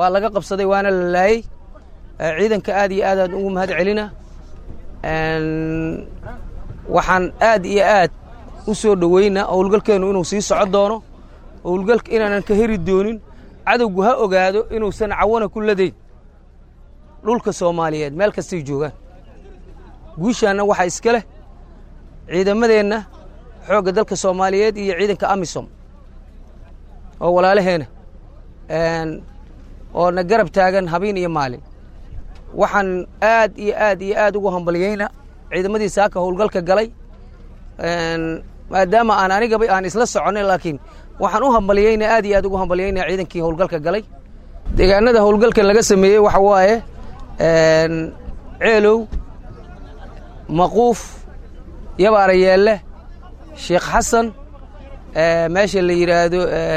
waa laga qabsaday waana la laayay ciidanka aad iyo aad ugu mahad celina waxaan aad iyo aad u soo dhaweynaa howlgalkeenu inuu sii socon doono howlgalka inaanan ka heri doonin cadowgu ha ogaado inuusan cawana ku ladayn dhulka Soomaaliyeed meel kastay joogaan guushaana waxa iska leh ciidamadeenna xoogga dalka Soomaaliyeed iyo ciidanka AMISOM oo walaalaheena oo na garab taagan habeen iyo maalin waxaan aad iyo aad ugu hambalyeynaa ciidamadii saaka howlgalka galay maadaama anigaba aan isla soconay laakiin waxaan u hambalyeynaa aad iyo aad ugu hambalyeynaa ciidankii howlgalka galay deegaanada howlgalka laga sameeyay waxa waaye ceelow maquuf yabaarayeelle sheekh xasan meesha la yiraahdo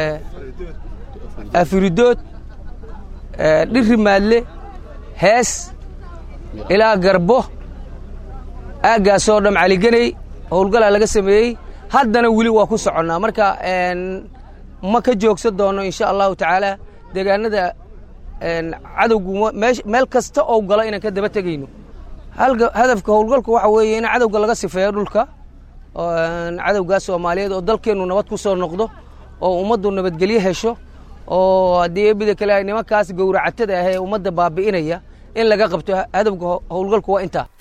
afiridood dhirri maadle hees ilaa garbo aagaasoo dham caliganay howlgalaa laga sameeyey haddana weli waa ku soconnaa marka ma ka joogsan doono insha allahu tacaala deegaanada cadowgu meel kasta oo gala inaan ka daba tegayno hadafka howlgalku waxa weeye in cadowga laga sifeeyo dhulka cadowga Soomaaliyeed oo dalkeenu nabad ku soo noqdo oo ummaddu nabadgelyo hesho oo hadii bida kale nimankaas gowracatada ah ee ummadda baabi'inaya in laga qabto hadafka howlgalku waa inta